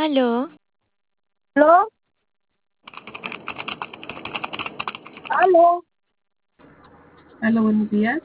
Aló, ¿Aló? ¿Aló? Hola, buenos días.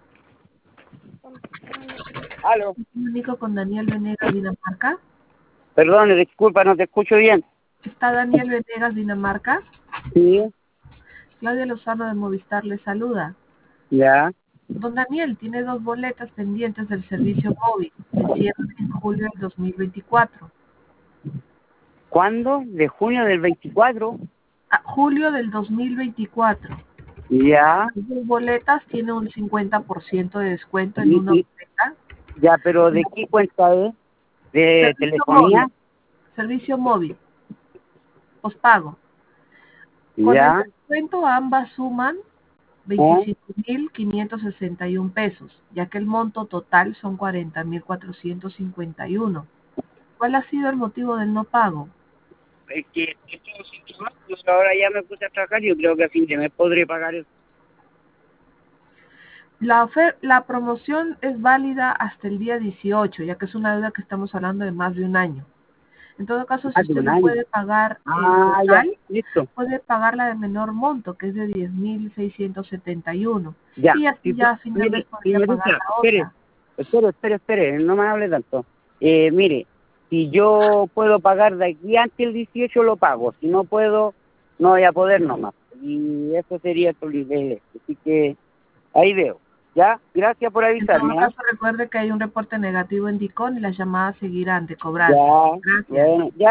¿Aló? Me comunico con Daniel Venegas, Dinamarca. Perdón, disculpa, no te escucho bien. ¿Está Daniel Venegas, Dinamarca? Sí, Claudia Lozano de Movistar le saluda. ya. Don Daniel tiene 2 boletas pendientes del servicio móvil, venciendo en julio del 2024. ¿Cuándo? ¿De junio del 24? Julio del 2024. Ya. Las 2 boletas tienen un 50% de descuento en Y, una y- boleta. ya, pero ¿de qué cuenta es? ¿De Servicio móvil. telefonía? Servicio móvil. Pospago. Con el Ya. descuento ambas suman ¿Eh? 25.561 pesos, ya que el monto total son 40.451. ¿Cuál ha sido el motivo del no pago? Es que esto es más, pues ahora ya me puse a trabajar, yo creo que a fin de mes podré pagar eso. La promoción es válida hasta el día 18, ya que es una deuda que estamos hablando de más de un año. En todo caso, si Más de usted un no año. puede pagar el Ah, ya, total, listo. puede pagar la de menor monto, que es de 10.671. Ya. Y así Si tú, ya a fin de mes mire, podría pagar señorita, la espere, otra. espere, no me hable tanto. Mire, si yo puedo pagar de aquí antes el 18 lo pago, si no puedo, no voy a poder nomás. Y eso sería todo el nivel. Así que ahí veo. Ya, gracias por En todo avisarme, ¿eh? caso, recuerde que hay un reporte negativo en DICON y las llamadas seguirán de cobrarse. Ya, Gracias. bueno, ya.